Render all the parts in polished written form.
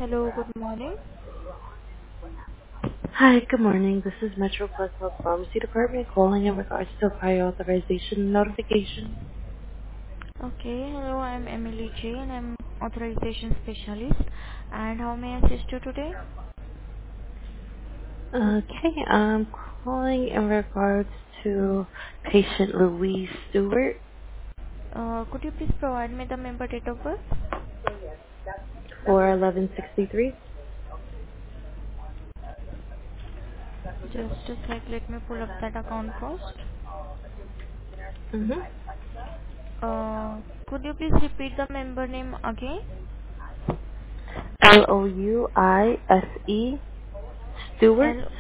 Hello, good morning. Hi, good morning. This is Metro Plus Health Pharmacy Department calling in regards to a prior authorization notification. Okay, hello, I'm Emily J and I'm authorization specialist. And how may I assist you today? Okay, I'm calling in regards to patient Louise Stewart Could you please provide me the member date of birth? for 1163. Just a sec, let me pull up that account first. Mm-hmm. Could you please repeat the member name again? Louise Stewart. L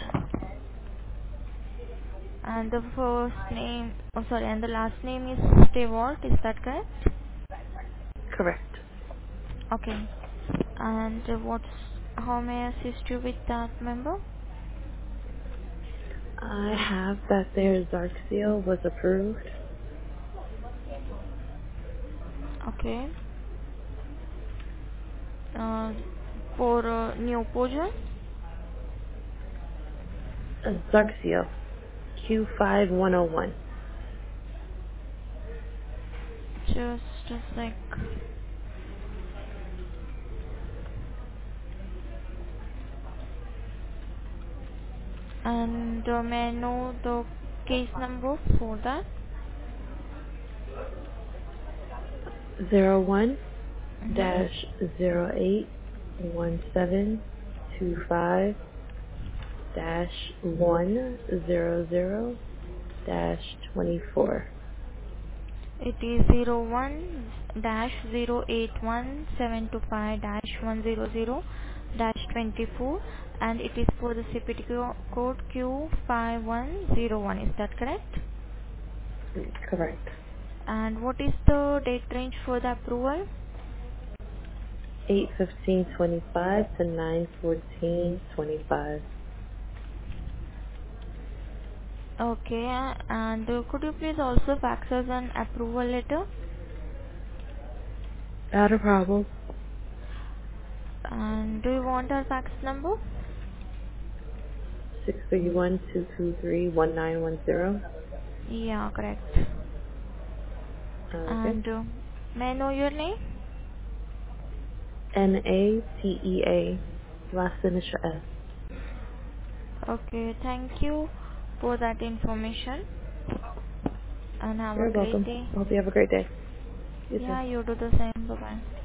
and the first name, oh sorry, and the last name is Stewart, is that correct? Correct. Okay. And how may I assist you with that member? I have that their Zarxio was approved. Okay. Uh, for Neopogen. Zarxio Q5101. Just a sec. And may I know the case number for that? 01 Mm-hmm. dash 081725 dash 100 dash 24. It is 01 dash 081725 dash 100 dash 24, and it is for the CPT code Q5101. Is that correct? Correct. And what is the date range for the approval? 8:15:25 to 9:14:25. Okay, and could you please also fax us an approval letter? Not a problem. And do you want our fax number? 631-223-1910. Yeah, correct. Okay. And may I know your name? NATEA. Last initial S. Okay, thank you for that information and have a You're great welcome. day. I hope you have a great day. You too. Yeah, you do the same. Bye bye.